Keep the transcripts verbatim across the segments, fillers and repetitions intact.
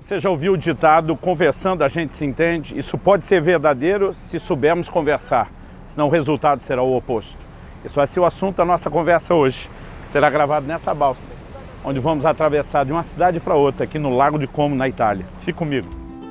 Você já ouviu o ditado, conversando a gente se entende? Isso pode ser verdadeiro se soubermos conversar, senão o resultado será o oposto. Isso vai ser o assunto da nossa conversa hoje, que será gravado nessa balsa, onde vamos atravessar de uma cidade para outra, aqui no Lago de Como, na Itália. Fique comigo.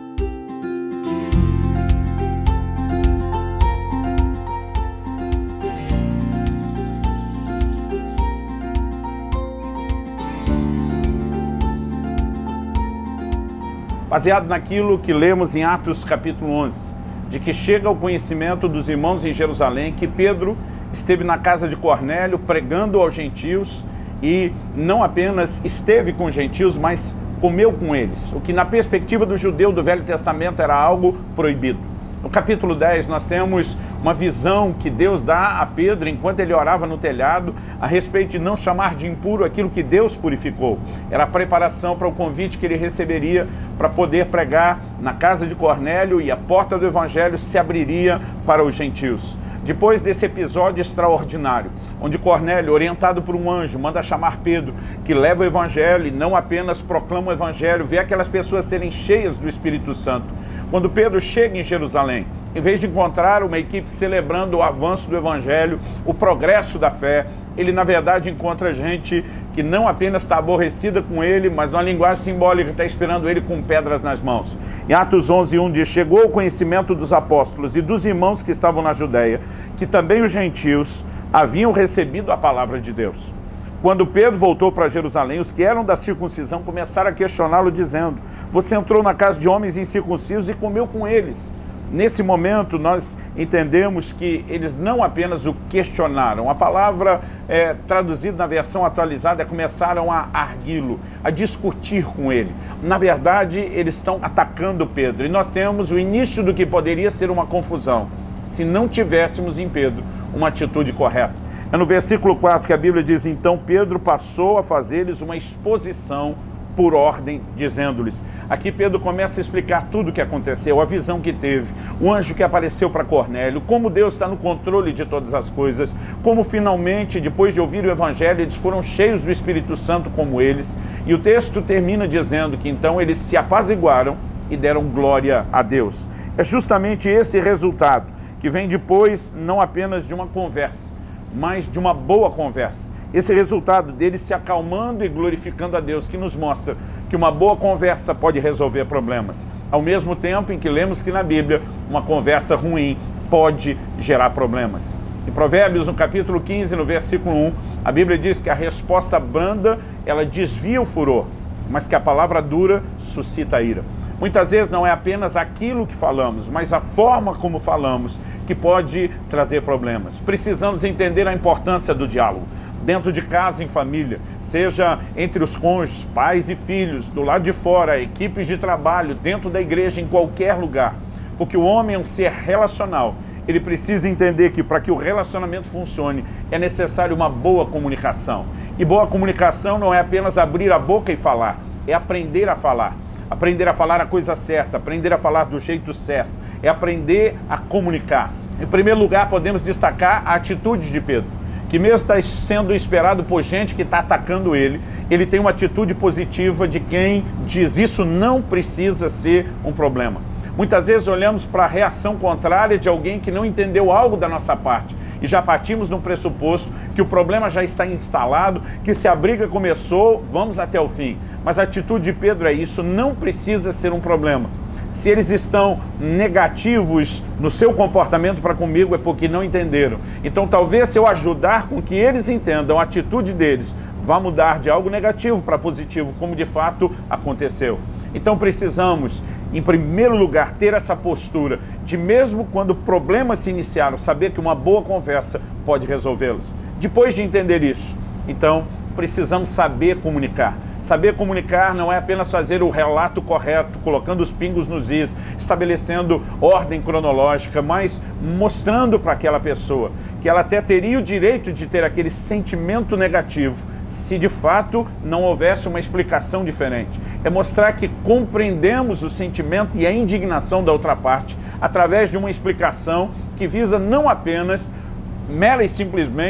Baseado naquilo que lemos em Atos capítulo onze, de que chega ao conhecimento dos irmãos em Jerusalém que Pedro esteve na casa de Cornélio pregando aos gentios e não apenas esteve com os gentios, mas comeu com eles, o que na perspectiva do judeu do Velho Testamento era algo proibido. No capítulo dez nós temos uma visão que Deus dá a Pedro enquanto ele orava no telhado a respeito de não chamar de impuro aquilo que Deus purificou. Era a preparação para o convite que ele receberia para poder pregar na casa de Cornélio, e a porta do evangelho se abriria para os gentios. Depois desse episódio extraordinário, onde Cornélio, orientado por um anjo, manda chamar Pedro, que leva o evangelho e não apenas proclama o evangelho, vê aquelas pessoas serem cheias do Espírito Santo. Quando Pedro chega em Jerusalém, em vez de encontrar uma equipe celebrando o avanço do evangelho, o progresso da fé, ele na verdade encontra gente que não apenas está aborrecida com ele, mas numa linguagem simbólica está esperando ele com pedras nas mãos. Em Atos onze, um diz: chegou ao conhecimento dos apóstolos e dos irmãos que estavam na Judéia, que também os gentios haviam recebido a palavra de Deus. Quando Pedro voltou para Jerusalém, os que eram da circuncisão começaram a questioná-lo, dizendo: você entrou na casa de homens incircuncisos e comeu com eles. Nesse momento, nós entendemos que eles não apenas o questionaram. A palavra é, traduzida na versão atualizada é começaram a arguí-lo, a discutir com ele. Na verdade, eles estão atacando Pedro. E nós temos o início do que poderia ser uma confusão, se não tivéssemos em Pedro uma atitude correta. É no versículo quatro que a Bíblia diz: então Pedro passou a fazer-lhes uma exposição por ordem, dizendo-lhes. Aqui Pedro começa a explicar tudo o que aconteceu, a visão que teve, o anjo que apareceu para Cornélio, como Deus está no controle de todas as coisas, como finalmente, depois de ouvir o evangelho, eles foram cheios do Espírito Santo como eles. E o texto termina dizendo que então eles se apaziguaram e deram glória a Deus. É justamente esse resultado que vem depois não apenas de uma conversa, mas de uma boa conversa. Esse resultado deles se acalmando e glorificando a Deus, que nos mostra que uma boa conversa pode resolver problemas. Ao mesmo tempo em que lemos que na Bíblia uma conversa ruim pode gerar problemas. Em Provérbios, no capítulo quinze, no versículo um, a Bíblia diz que a resposta branda, ela desvia o furor, mas que a palavra dura suscita a ira. Muitas vezes não é apenas aquilo que falamos, mas a forma como falamos que pode trazer problemas. Precisamos entender a importância do diálogo. Dentro de casa, em família, seja entre os cônjuges, pais e filhos, do lado de fora, equipes de trabalho, dentro da igreja, em qualquer lugar. Porque o homem é um ser relacional. Ele precisa entender que para que o relacionamento funcione, é necessário uma boa comunicação. E boa comunicação não é apenas abrir a boca e falar, é aprender a falar. Aprender a falar a coisa certa, aprender a falar do jeito certo, é aprender a comunicar-se. Em primeiro lugar, podemos destacar a atitude de Pedro, que mesmo está sendo esperado por gente que está atacando ele, ele tem uma atitude positiva de quem diz: isso não precisa ser um problema. Muitas vezes olhamos para a reação contrária de alguém que não entendeu algo da nossa parte e já partimos no pressuposto que o problema já está instalado, que se a briga começou, vamos até o fim. Mas a atitude de Pedro é: isso não precisa ser um problema. Se eles estão negativos no seu comportamento para comigo, é porque não entenderam. Então talvez se eu ajudar com que eles entendam a atitude deles, vá mudar de algo negativo para positivo, como de fato aconteceu. Então precisamos, em primeiro lugar, ter essa postura de, mesmo quando problemas se iniciaram, saber que uma boa conversa pode resolvê-los. Depois de entender isso, então precisamos saber comunicar. Saber comunicar não é apenas fazer o relato correto, colocando os pingos nos is, estabelecendo ordem cronológica, mas mostrando para aquela pessoa que ela até teria o direito de ter aquele sentimento negativo, se de fato não houvesse uma explicação diferente. É mostrar que compreendemos o sentimento e a indignação da outra parte através de uma explicação que visa não apenas, mera e simplesmente,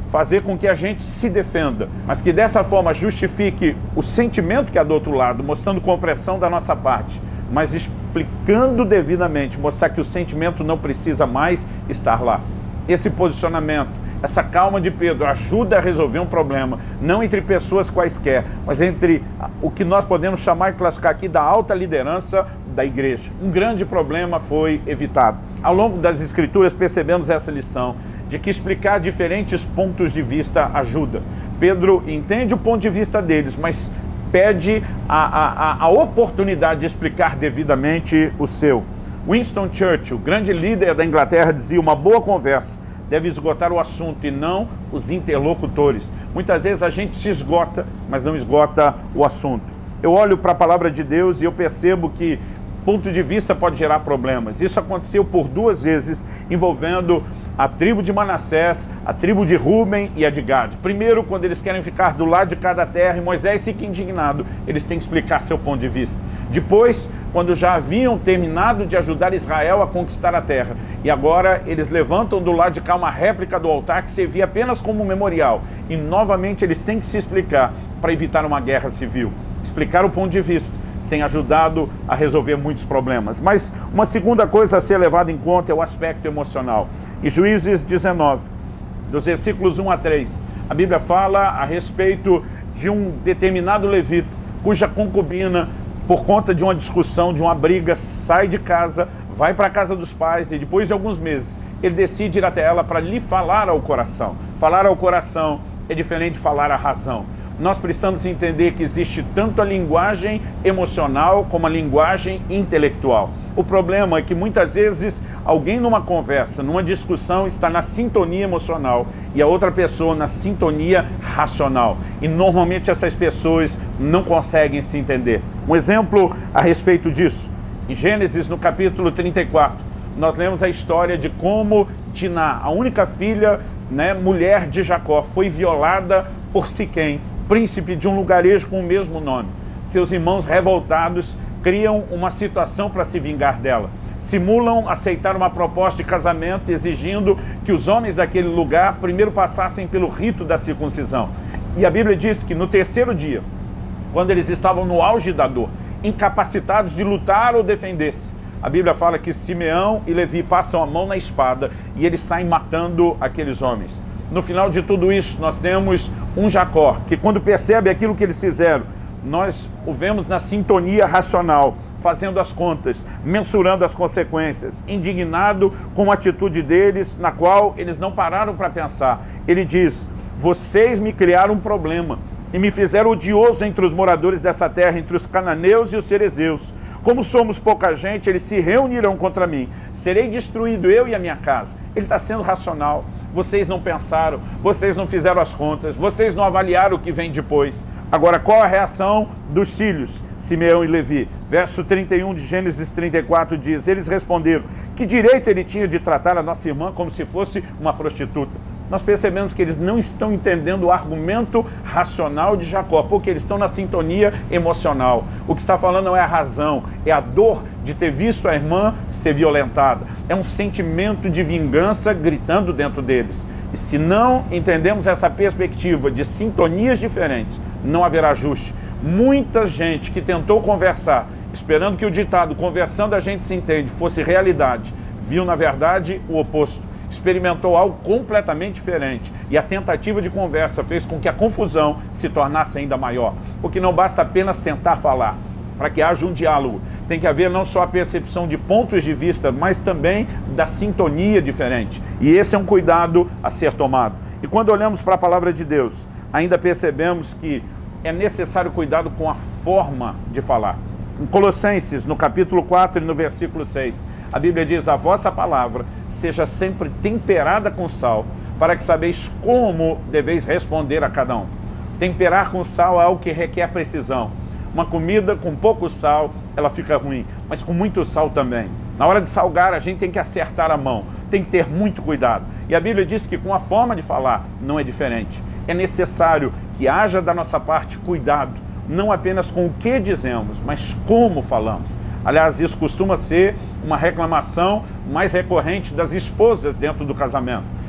fazer com que a gente se defenda, mas que dessa forma justifique o sentimento que há do outro lado, mostrando compreensão da nossa parte, mas explicando devidamente, mostrar que o sentimento não precisa mais estar lá. Esse posicionamento, essa calma de Pedro ajuda a resolver um problema, não entre pessoas quaisquer, mas entre o que nós podemos chamar e classificar aqui da alta liderança da igreja. Um grande problema foi evitado. Ao longo das Escrituras percebemos essa lição, de que explicar diferentes pontos de vista ajuda. Pedro entende o ponto de vista deles, mas pede a, a, a oportunidade de explicar devidamente o seu. Winston Churchill, grande líder da Inglaterra, dizia: uma boa conversa deve esgotar o assunto e não os interlocutores. Muitas vezes a gente se esgota, mas não esgota o assunto. Eu olho para a palavra de Deus e eu percebo que ponto de vista pode gerar problemas. Isso aconteceu por duas vezes, envolvendo a tribo de Manassés, a tribo de Ruben e a de Gad. Primeiro, quando eles querem ficar do lado de cada terra, e Moisés fica indignado, eles têm que explicar seu ponto de vista. Depois, quando já haviam terminado de ajudar Israel a conquistar a terra, e agora eles levantam do lado de cá uma réplica do altar que servia apenas como memorial, e novamente eles têm que se explicar para evitar uma guerra civil. Explicar o ponto de vista tem ajudado a resolver muitos problemas. Mas uma segunda coisa a ser levada em conta é o aspecto emocional. Em Juízes dezenove, dos versículos um a três, a Bíblia fala a respeito de um determinado levita, cuja concubina, por conta de uma discussão, de uma briga, sai de casa, vai para a casa dos pais, e depois de alguns meses, ele decide ir até ela para lhe falar ao coração. Falar ao coração é diferente de falar à razão. Nós precisamos entender que existe tanto a linguagem emocional como a linguagem intelectual. O problema é que muitas vezes alguém numa conversa, numa discussão, está na sintonia emocional e a outra pessoa na sintonia racional. E normalmente essas pessoas não conseguem se entender. Um exemplo a respeito disso, em Gênesis, no capítulo trinta e quatro, nós lemos a história de como Diná, a única filha, né, mulher de Jacó, foi violada por Siquém, príncipe de um lugarejo com o mesmo nome. Seus irmãos revoltados criam uma situação para se vingar dela. Simulam aceitar uma proposta de casamento, exigindo que os homens daquele lugar primeiro passassem pelo rito da circuncisão. E a Bíblia diz que no terceiro dia, quando eles estavam no auge da dor, incapacitados de lutar ou defender-se, a Bíblia fala que Simeão e Levi passam a mão na espada e eles saem matando aqueles homens. No final de tudo isso, nós temos um Jacó, que quando percebe aquilo que eles fizeram, nós o vemos na sintonia racional, fazendo as contas, mensurando as consequências, indignado com a atitude deles, na qual eles não pararam para pensar. Ele diz: vocês me criaram um problema e me fizeram odioso entre os moradores dessa terra, entre os cananeus e os cerezeus. Como somos pouca gente, eles se reunirão contra mim. Serei destruído, eu e a minha casa. Ele está sendo racional. Vocês não pensaram, vocês não fizeram as contas, vocês não avaliaram o que vem depois. Agora, qual a reação dos filhos, Simeão e Levi? Verso trinta e um de Gênesis trinta e quatro diz: eles responderam: que direito ele tinha de tratar a nossa irmã como se fosse uma prostituta? Nós percebemos que eles não estão entendendo o argumento racional de Jacó, porque eles estão na sintonia emocional. O que está falando não é a razão, é a dor de ter visto a irmã ser violentada. É um sentimento de vingança gritando dentro deles. E se não entendemos essa perspectiva de sintonias diferentes, não haverá ajuste. Muita gente que tentou conversar, esperando que o ditado "conversando a gente se entende" fosse realidade, viu na verdade o oposto. Experimentou algo completamente diferente e a tentativa de conversa fez com que a confusão se tornasse ainda maior, porque não basta apenas tentar falar. Para que haja um diálogo, tem que haver não só a percepção de pontos de vista, mas também da sintonia diferente. E esse é um cuidado a ser tomado. E quando olhamos para a palavra de Deus, ainda percebemos que é necessário cuidado com a forma de falar. Em Colossenses, no capítulo quatro e no versículo seis, a Bíblia diz: a vossa palavra seja sempre temperada com sal, para que sabeis como deveis responder a cada um. Temperar com sal é algo que requer precisão. Uma comida com pouco sal, ela fica ruim, mas com muito sal também. Na hora de salgar, a gente tem que acertar a mão, tem que ter muito cuidado. E a Bíblia diz que com a forma de falar não é diferente. É necessário que haja da nossa parte cuidado, não apenas com o que dizemos, mas como falamos. Aliás, isso costuma ser uma reclamação mais recorrente das esposas dentro do casamento,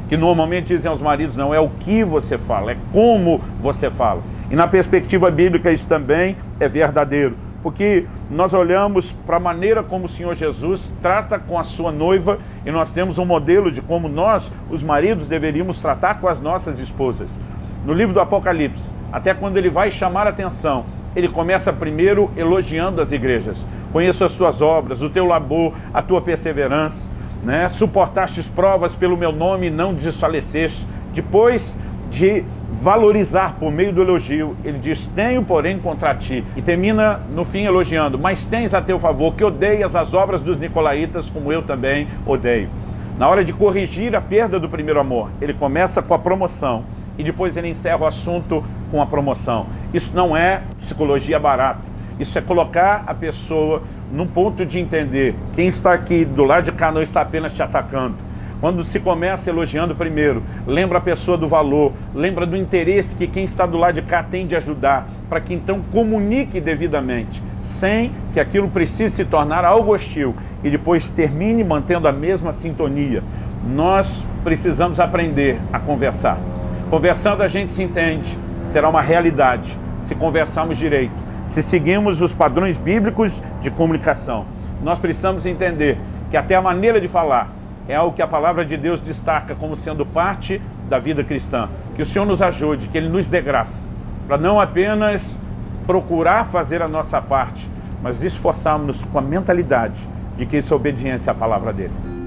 que normalmente dizem aos maridos, não, é o que você fala, é como você fala. E na perspectiva bíblica isso também é verdadeiro, porque nós olhamos para a maneira como o Senhor Jesus trata com a sua noiva e nós temos um modelo de como nós, os maridos, deveríamos tratar com as nossas esposas. No livro do Apocalipse, até quando ele vai chamar a atenção, ele começa primeiro elogiando as igrejas. Conheço as tuas obras, o teu labor, a tua perseverança, né? Suportastes provas pelo meu nome e não desfaleceste. Depois de valorizar por meio do elogio, ele diz, tenho porém contra ti, e termina no fim elogiando, mas tens a teu favor que odeias as obras dos nicolaítas como eu também odeio. Na hora de corrigir a perda do primeiro amor, ele começa com a promoção e depois ele encerra o assunto com a promoção. Isso não é psicologia barata, isso é colocar a pessoa num ponto de entender, quem está aqui do lado de cá não está apenas te atacando. Quando se começa elogiando primeiro, lembra a pessoa do valor, lembra do interesse que quem está do lado de cá tem de ajudar, para que então comunique devidamente, sem que aquilo precise se tornar algo hostil e depois termine mantendo a mesma sintonia. Nós precisamos aprender a conversar. Conversando a gente se entende, será uma realidade, se conversarmos direito. Se seguimos os padrões bíblicos de comunicação, nós precisamos entender que até a maneira de falar é algo que a palavra de Deus destaca como sendo parte da vida cristã. Que o Senhor nos ajude, que Ele nos dê graça, para não apenas procurar fazer a nossa parte, mas esforçarmos-nos com a mentalidade de que isso é obediência à palavra dEle.